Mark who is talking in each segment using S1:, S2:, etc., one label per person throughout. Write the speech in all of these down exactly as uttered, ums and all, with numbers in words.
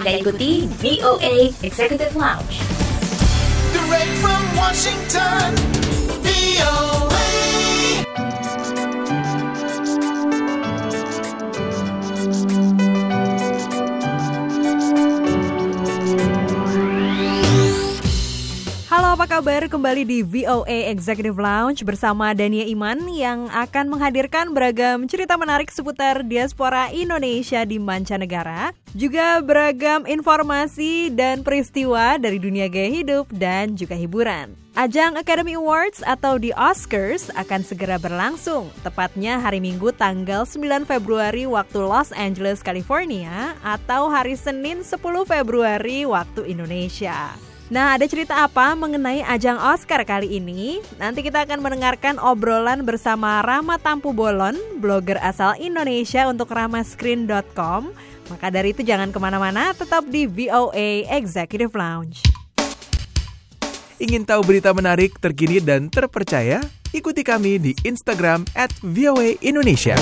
S1: Anda ikuti V O A Executive Lounge.
S2: Direct from Washington, V O A.
S3: Halo, apa kabar? Kembali di V O A Executive Lounge bersama Dania Iman yang akan menghadirkan beragam cerita menarik seputar diaspora Indonesia di mancanegara, juga beragam informasi dan peristiwa dari dunia gaya hidup dan juga hiburan. Ajang Academy Awards atau The Oscars akan segera berlangsung, tepatnya hari Minggu tanggal sembilan Februari waktu Los Angeles, California, atau hari Senin sepuluh Februari waktu Indonesia. Nah, ada cerita apa mengenai ajang Oscar kali ini? Nanti kita akan mendengarkan obrolan bersama Rama Tampu Bolon, blogger asal Indonesia untuk ramascreen dot com. Maka dari itu jangan kemana-mana, tetap di V O A Executive Lounge.
S4: Ingin tahu berita menarik, terkini, dan terpercaya? Ikuti kami di Instagram at V O A Indonesia.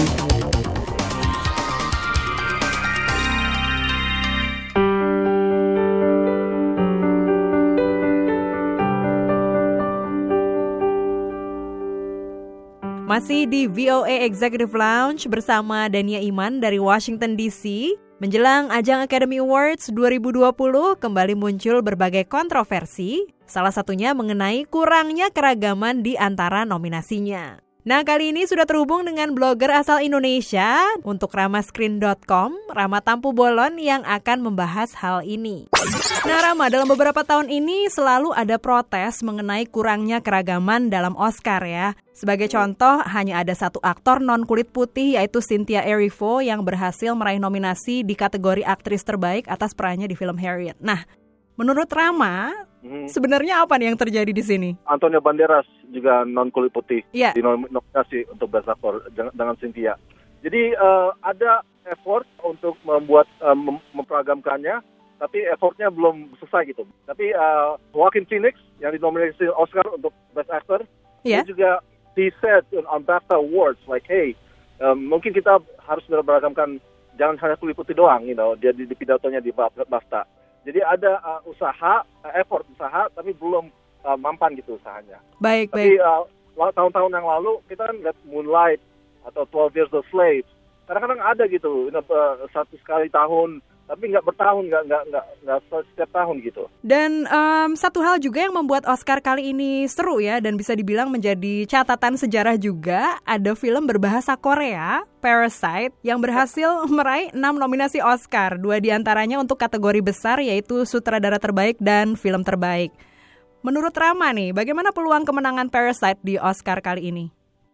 S3: Masih di V O A Executive Lounge bersama Dania Iman dari Washington D C. Menjelang ajang Academy Awards dua ribu dua puluh kembali muncul berbagai kontroversi, salah satunya mengenai kurangnya keragaman di antara nominasinya. Nah, kali ini sudah terhubung dengan blogger asal Indonesia untuk ramascreen dot com, Rama Tampu Bolon yang akan membahas hal ini. Nah, Rama, dalam beberapa tahun ini selalu ada protes mengenai kurangnya keragaman dalam Oscar ya. Sebagai contoh, hanya ada satu aktor non-kulit putih yaitu Cynthia Erivo yang berhasil meraih nominasi di kategori aktris terbaik atas perannya di film Harriet. Nah, menurut Rama, hmm. sebenarnya apa nih yang terjadi di sini?
S5: Antonio Banderas juga non-kulit putih
S3: yeah.
S5: di nominasi untuk Best Actor dengan Cynthia. Jadi uh, ada effort untuk membuat uh, mem- memperagamkannya, tapi effortnya belum selesai gitu. Tapi uh, Joaquin Phoenix yang dinominasi Oscar untuk Best Actor, yeah. dia juga he said on BAFTA Awards like, hey, um, mungkin kita harus beragamkan, jangan hanya kulit putih doang, you know, dia di, di pidatonya di BAFTA. Jadi ada uh, usaha, uh, effort usaha, tapi belum uh, mampan gitu usahanya.
S3: Baik,
S5: tapi,
S3: baik.
S5: Tapi uh, tahun-tahun yang lalu kita kan lihat Moonlight atau twelve Years a Slave. Kadang-kadang ada gitu, you know, uh, satu sekali tahun, tapi nggak bertahun, nggak nggak nggak nggak setiap tahun gitu.
S3: Dan um, satu hal juga yang membuat Oscar kali ini seru ya, dan bisa dibilang menjadi catatan sejarah juga, ada film berbahasa Korea, Parasite, yang berhasil meraih enam nominasi Oscar, dua diantaranya untuk kategori besar yaitu sutradara terbaik dan film terbaik. Menurut Rama nih, bagaimana peluang kemenangan Parasite di Oscar kali ini?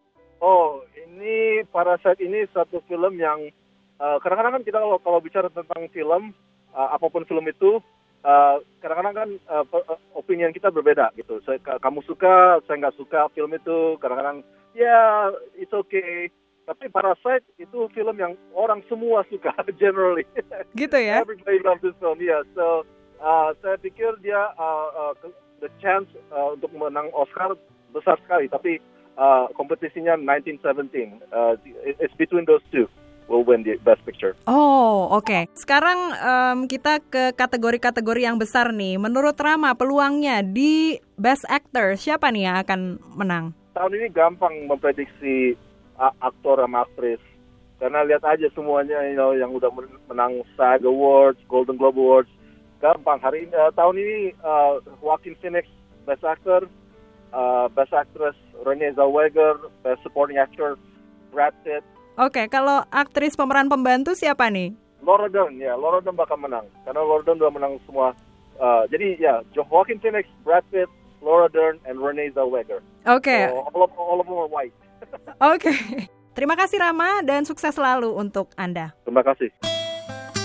S3: Oh,
S5: ini Parasite ini satu film yang Uh, kadang-kadang kan kita kalau, kalau bicara tentang film, uh, apapun film itu, uh, kadang-kadang kan uh, opinion kita berbeda gitu. Saya, kamu suka, saya nggak suka film itu. Kadang-kadang, ya, yeah, it's okay. Tapi Parasite itu film yang orang semua suka, generally.
S3: Gitu ya?
S5: Everybody loves this film, yeah. So, uh, saya pikir dia uh, uh, the chance uh, untuk menang Oscar besar sekali. Tapi uh, kompetisinya nineteen seventeen. Uh, it's between those two. Will win the Best Picture.
S3: Oh, oke. Okay. Sekarang um, kita ke kategori-kategori yang besar nih. Menurut Rama, peluangnya di Best Actor, siapa nih yang akan menang?
S5: Tahun ini gampang memprediksi uh, aktor sama aktris. Karena lihat aja semuanya, you know, yang udah menang SAG Awards, Golden Globe Awards. Gampang. Hari ini, uh, tahun ini uh, Joaquin Phoenix Best Actor, uh, Best Actress Renee Zellweger, Best Supporting Actor Brad Pitt.
S3: Oke, okay, kalau aktris pemeran pembantu siapa nih?
S5: Laura Dern, ya, Laura Dern bakal menang. Karena Laura Dern udah menang semua. Uh, jadi ya, Joaquin Phoenix, Brad Pitt, Laura Dern, and Renee Zellweger.
S3: Oke. Okay.
S5: So, all, of, all of them are white.
S3: Oke. Okay. Terima kasih Rama dan sukses selalu untuk Anda.
S5: Terima kasih.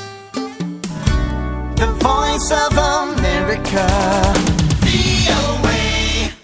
S2: The Voice of America, V O A.